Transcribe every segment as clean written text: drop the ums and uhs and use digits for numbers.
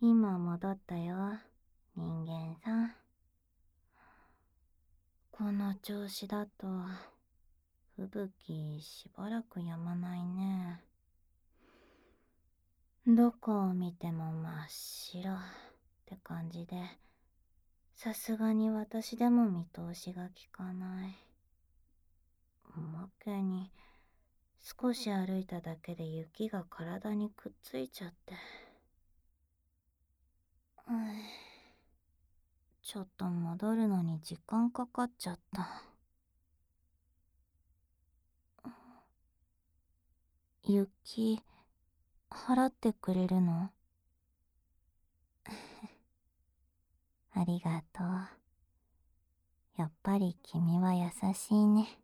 今戻ったよ、人間さん。この調子だと、吹雪しばらく止まないね。どこを見ても真っ白って感じで、さすがに私でも見通しがきかない。おまけに、少し歩いただけで雪が体にくっついちゃって。ちょっと戻るのに時間かかっちゃった。雪、払ってくれるの？ありがとう。やっぱり君は優しいね。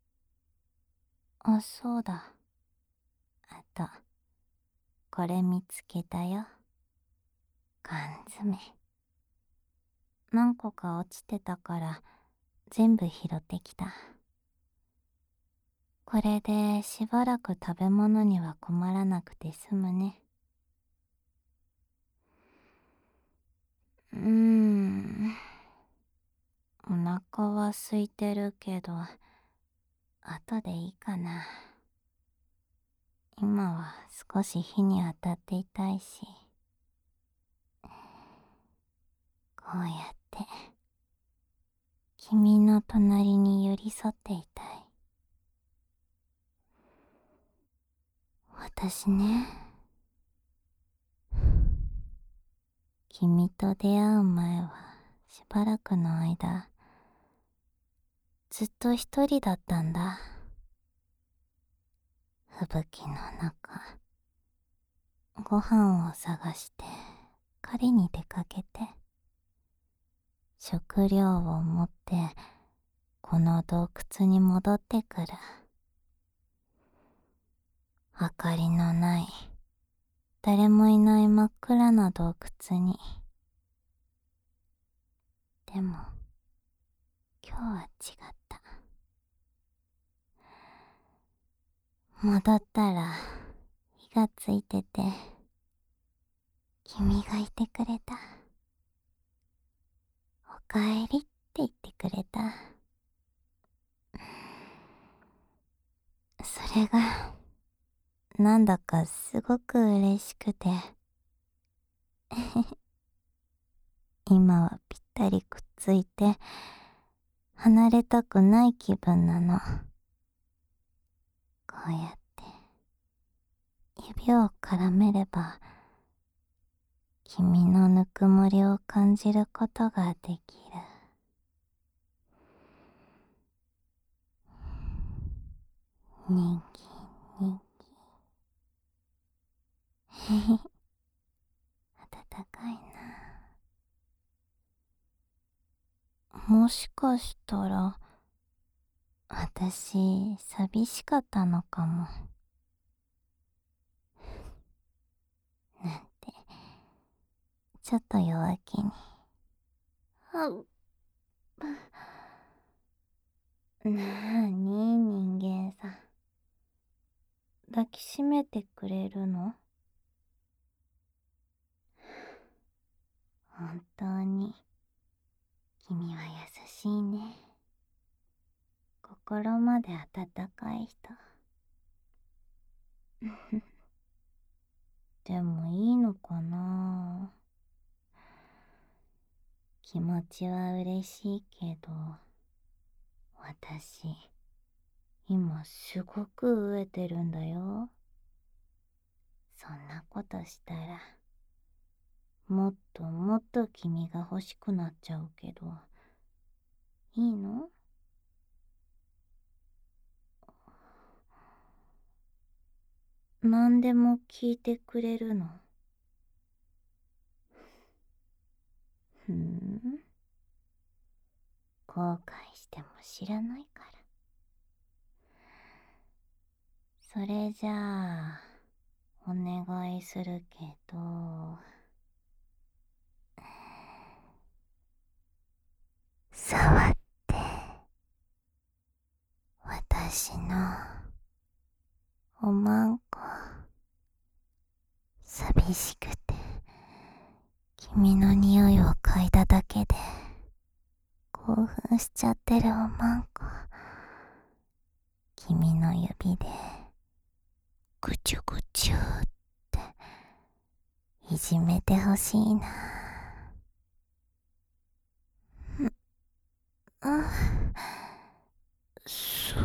あ、そうだ。あと、これ見つけたよ。缶詰。何個か落ちてたから全部拾ってきた。これでしばらく食べ物には困らなくて済むね。お腹は空いてるけど、後でいいかな。今は少し火に当たっていたいし。こうやって君の隣に寄り添っていたい。私ね、君と出会う前はしばらくの間ずっと一人だったんだ。吹雪の中、ご飯を探して狩りに出かけて、食料を持ってこの洞窟に戻ってくる。明かりのない、誰もいない真っ暗な洞窟に。でも今日は違った。戻ったら火がついてて、君がいてくれた。おかえりって言ってくれた。それがなんだかすごく嬉しくて今はぴったりくっついて離れたくない気分なの。こうやって指を絡めれば君のぬくもりを感じることができる。人気人気へへ、暖かいな。もしかしたら私寂しかったのかも。なんてちょっと弱気に。なあに人間さん、抱きしめてくれるの？本当に君は優しいね。心まで温かい人。でもいいのかな。気持ちは嬉しいけど、私今すごく飢えてるんだよ。そんなことしたらもっともっと君が欲しくなっちゃうけど、いいの？何でも聞いてくれるの？ふん、後悔しても知らないから。それじゃあお願いするけど、触って私のおまんこ。寂しくて君の匂いを嗅いだだけで興奮しちゃってるおまんこ。君の指でぐちゅぐちゅっていじめてほしいな。そう、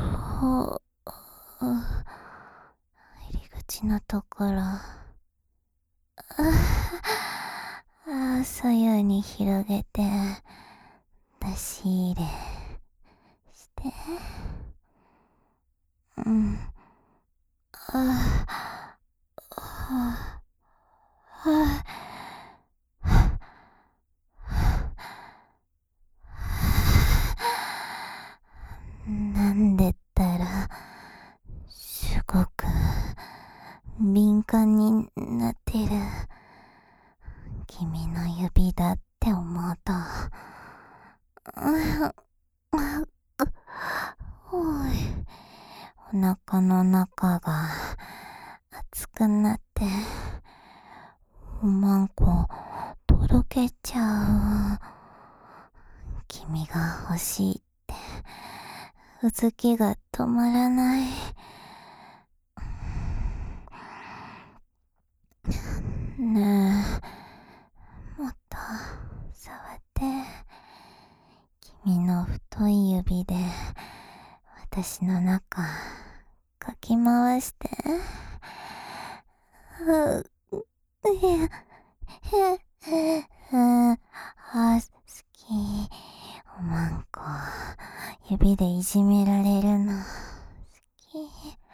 入り口のところ、左右に広げて出し入れして、なんでったらすごく敏感になってる君の指だって思うと、おい、お腹の中が熱くなっておまんことろけちゃう。君が欲しいってうずきが止まらない。ねえ、もっと触って。君の太い指で私の中かき回して。好き。おまんこ指でいじめられるの好き。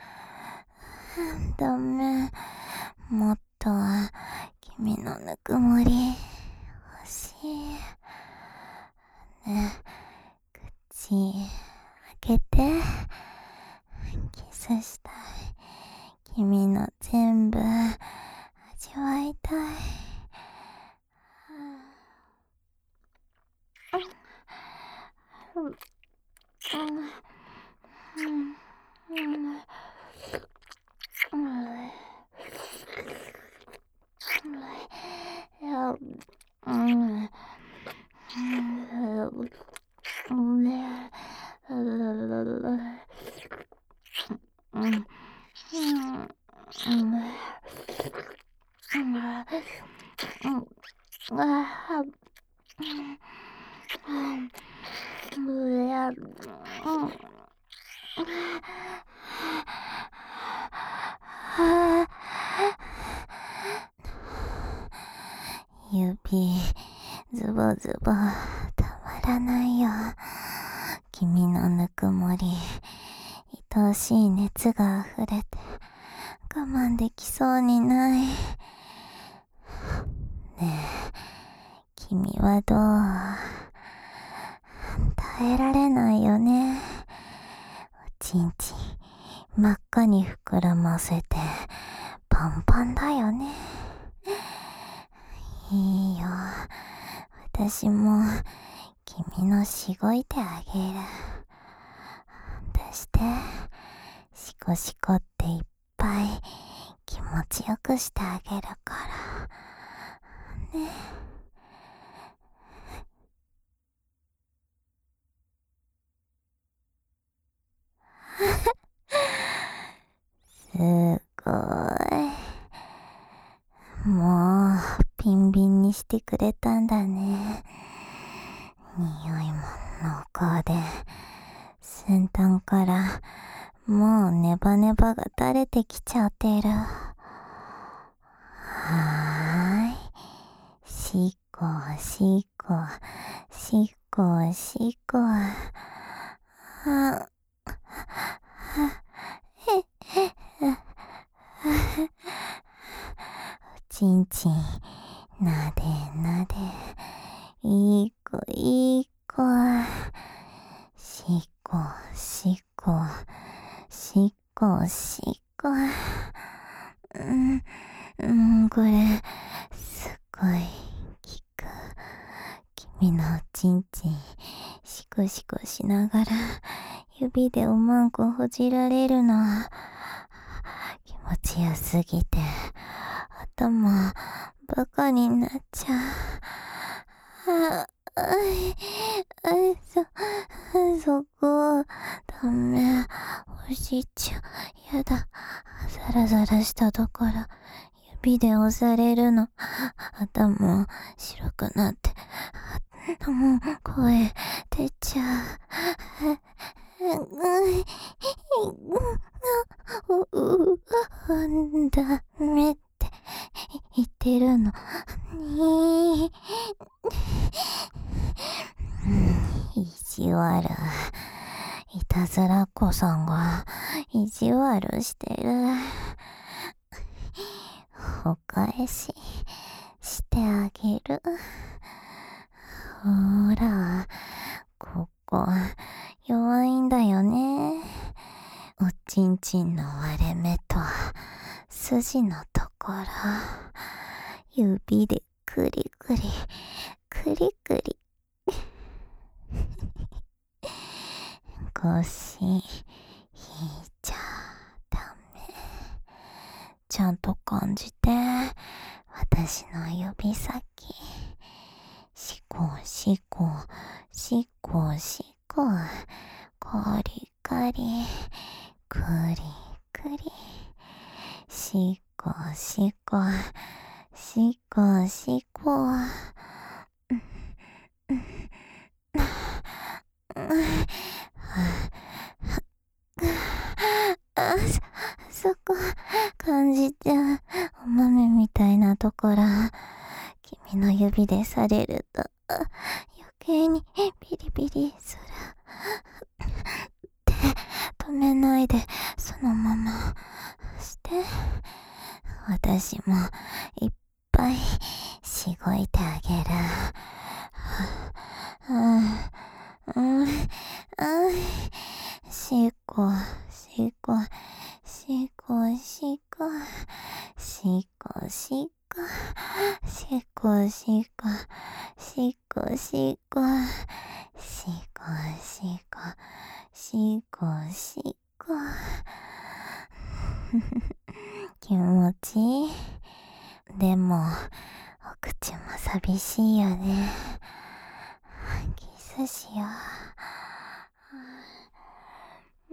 ダメ、もっと君のぬくもり欲しい。ねえ、口開けて。キスしたい。君の全部味わいたい。指ズボズボたまらないよ。君のぬくもり、愛おしい熱が溢れて我慢できそうにない。ねえ、君はどう？耐えられないよね。おちんちん真っ赤に膨らませてパンパンだよね。いいよ、私も君のしごいてあげる。出して、しこしこっていっぱい気持ちよくしてあげるからね。すごい。もうビンビンにしてくれたんだね。匂いも濃厚で、先端からもうネバネバが垂れてきちゃってる。はーい、しこしこしこしこ。おちんちんなでなで、いい子いい子。しこしこしこしこ。これすごい効く。君のおちんちんシコシコしながら指でおまんこほじられるの気持ちよすぎて頭バカになっちゃあ、そこ、ダメ。おじいちゃん、やだ。ザラザラしたところ、指で押されるの。頭、白くなって、もう、声、出ちゃう。ダメって言ってるのに。意地悪。いたずらっ子さんが意地悪してる。お返ししてあげる。ほら、ここ弱いんだよね。おちんちんの割れ目と筋のところ、指でクリクリクリクリ。腰引いちゃダメ。ちゃんと感じて、私の指先。シコシコシコシコ、カリカリクリクリ、シコシコシコシコ。そこ感じちゃう。お豆みたいなところ、君の指でされると余計にピリピリする。手止めないでそのままして、私もいっぱいしごいてあげる。しこしこしこしこしこしこしこしこしこしこしこしこしこしこ。気持ちいい。でもお口も寂しいよね。キスしよう。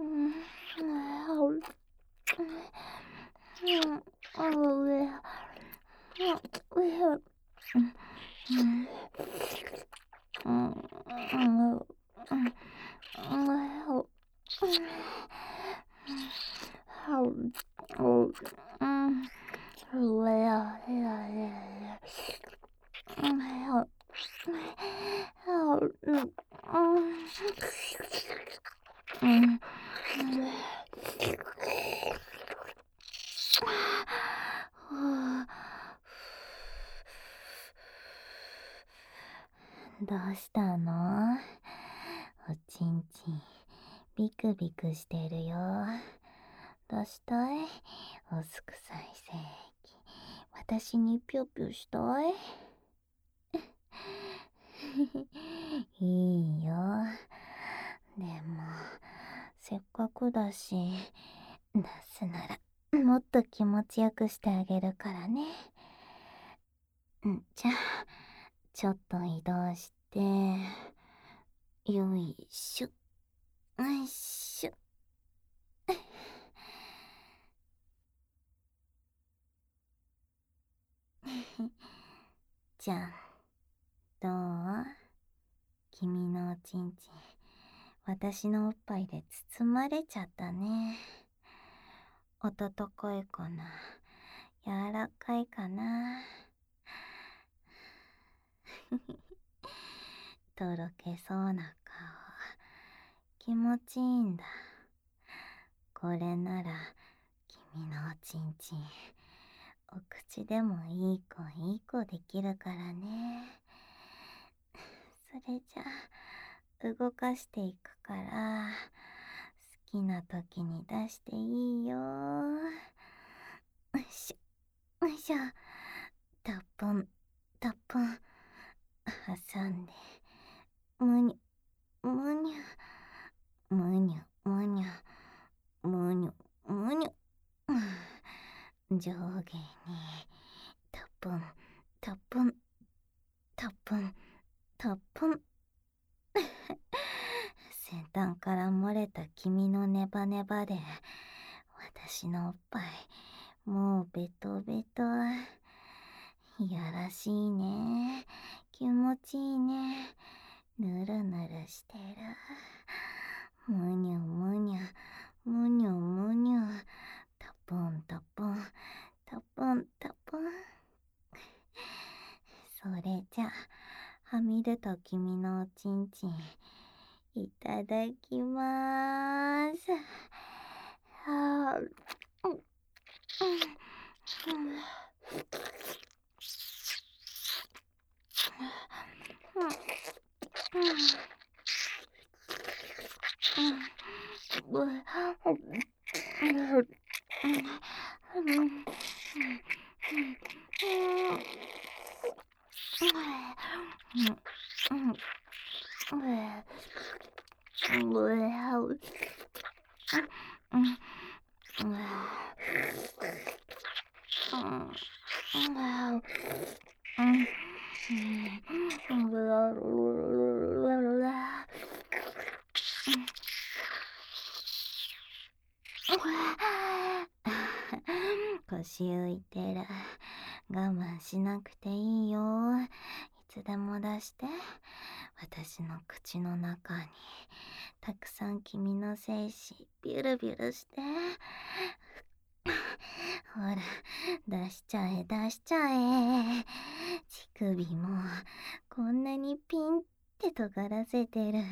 どうしたの？おちんちんビクビクしてるよ。どうしたい？おすくさい性器、私にぴょぴょしたい？いいよ。でもせっかくだし、出すならもっと気持ちよくしてあげるからね。じゃあちょっと移動して、よいしょよいしょ。じゃん、どう？君のおちんちん、私のおっぱいで包まれちゃったね。温かいかな、柔らかいかな。とろけそうな顔、気持ちいいんだ。これなら君のおちんちん、お口でもいい子いい子できるからね。それじゃあ動かしていくから、好きな時に出していいよ。よいしょよいしょ。たっぷんたっぷん挟んで、むにゅむにゅむにゅむにゅむにゅむにゅ。上下にたっぷんたっぷんたっぷん段から漏れた君のネバネバで、私のおっぱい、もうベトベト。いやらしいね。気持ちいいね。ぬるぬるしてる。むにゅむにゅ、むにゅむにゅ。タポンタポン、タポンタポン。それじゃ、はみ出た君のおちんちん、いただきまーす。はぁ、腰浮いてる。我慢しなくていいよ。いつでも出して。私の口の中にたくさん君の精子ビュルビュルして。ほら、出しちゃえ出しちゃえ。乳首もこんなにピンって尖らせてる。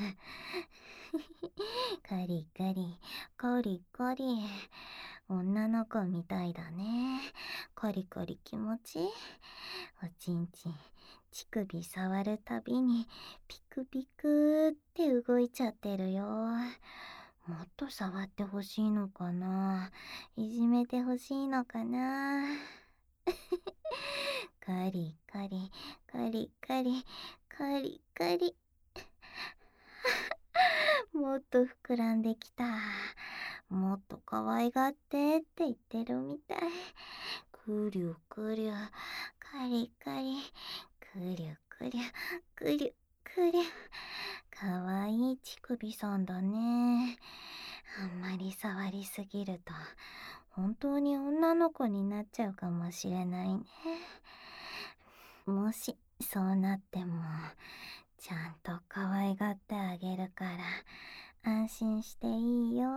カリカリカリカリ。女の子みたいだね。カリカリ気持ちいい。おちんちん、乳首触るたびにピクピクって動いちゃってるよ。もっと触ってほしいのかな。いじめてほしいのかな。カリカリカリカリカリカリ。もっと膨らんできた。もっと可愛がってって言ってるみたい。くりゅくりゅ、カリカリ、くりゅくりゅ、くりゅくりゅ。かわいい乳首さんだね。あんまり触りすぎると本当に女の子になっちゃうかもしれないね。もしそうなってもちゃんと可愛がってあげるから安心していいよ。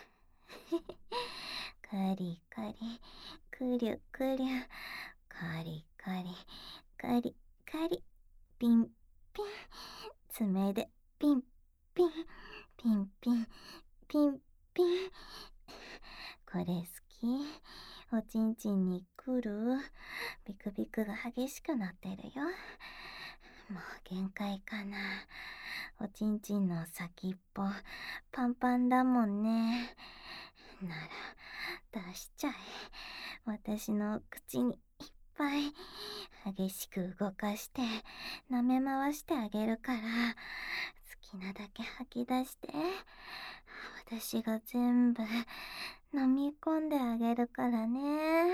カリカリ、くりゅくりゅ、カリカリ、カリカリ、ピンピン、爪でピンピン、ピンピン、ピンピン。これ好き？おちんちんに来る？ビクビクが激しくなってるよ。もう限界かな。おちんちんの先っぽパンパンだもんね。なら出しちゃえ。私の口にいっぱい激しく動かして舐め回してあげるから、好きなだけ吐き出して。私が全部飲み込んであげるからね。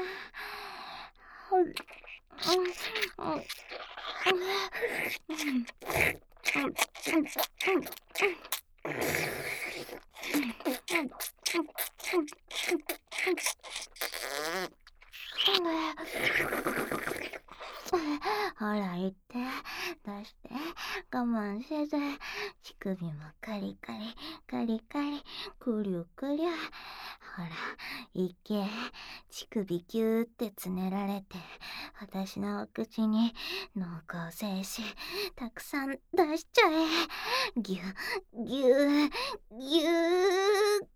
ほら言って、出して、我慢せず。乳首もカリカリカリカリ、くりゅくりゅ。ほらいけ。乳首ギューってつねられて私のお口に濃厚精子たくさん出しちゃえ。ギュギュギュ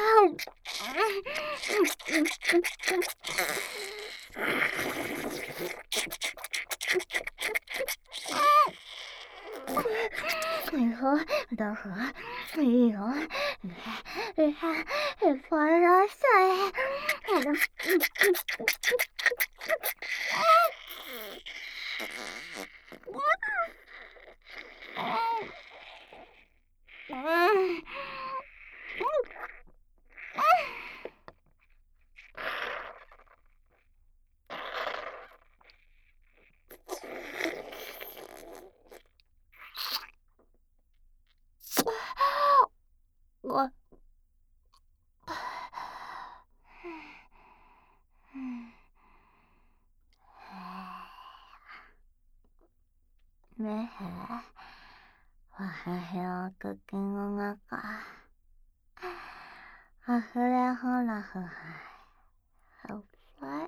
以后的河没有发了水。 わねえ、わはよくきんがか。あふれほらふは。はふ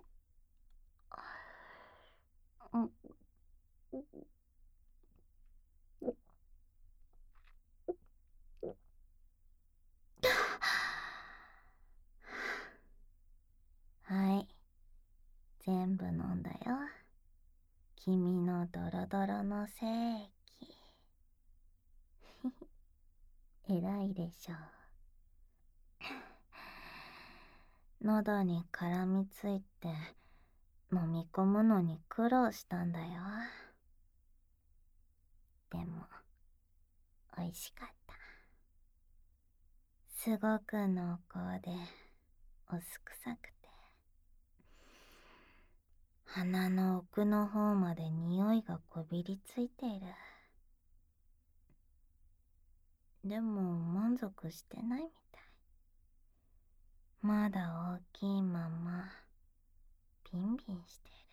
はい、全部飲んだよ。君のドロドロの精液。偉いでしょ。喉に絡みついて飲み込むのに苦労したんだよ。でも美味しかった。すごく濃厚でお酢臭くて、鼻の奥の方まで匂いがこびりついている。でも満足してないみたい。まだ大きいままビンビンしてる。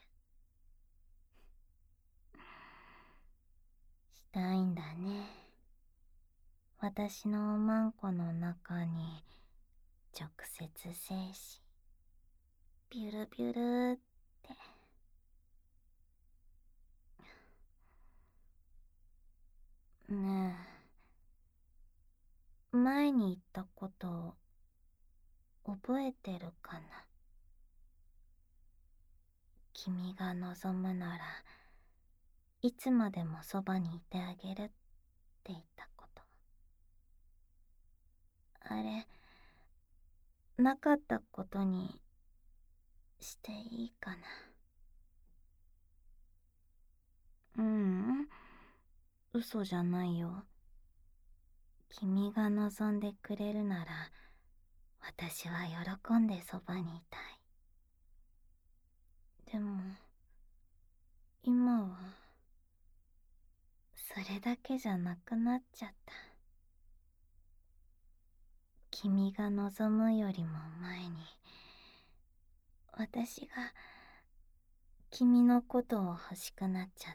したいんだね。私のおまんこの中に直接精子ビュルビュルって。ねえ、前に言ったこと覚えてるかな。君が望むならいつまでもそばにいてあげるって言ったこと。あれ、なかったことにしていいかな。ううん、嘘じゃないよ。君が望んでくれるなら私は喜んでそばにいたい。でも今はそれだけじゃなくなっちゃった。君が望むよりも前に私が君のことを欲しくなっちゃった。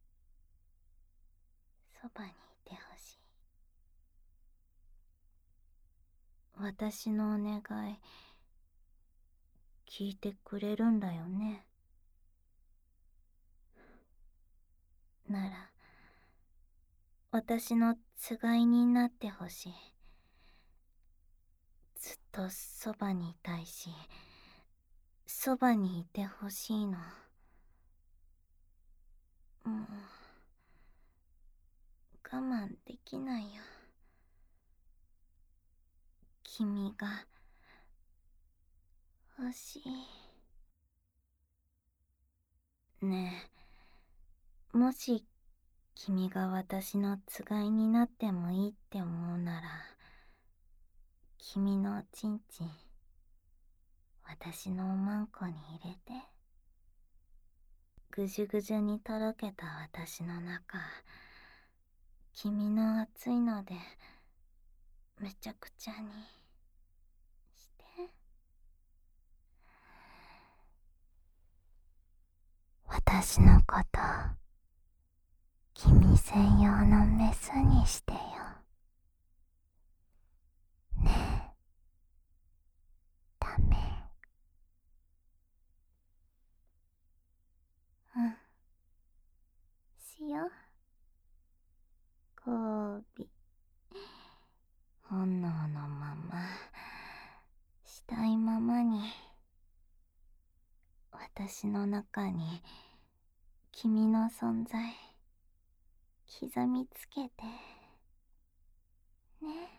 そばにいてほしい。私のお願い聞いてくれるんだよね。なら私のつがいになってほしい。ずっとそばにいたいし、そばにいてほしいの。もう我慢できないよ。君が欲しい。ねえ、もし君が私のつがいになってもいいって思うなら、君のおちんちん私のおまんこに入れて。ぐじゅぐじゅにとろけた私の中、君の熱いのでめちゃくちゃにして。私のこと君専用のメスにしてよ。ねえ、ダメ？うん、しよう。交尾、本能のまましたいままに私の中に君の存在刻みつけてね。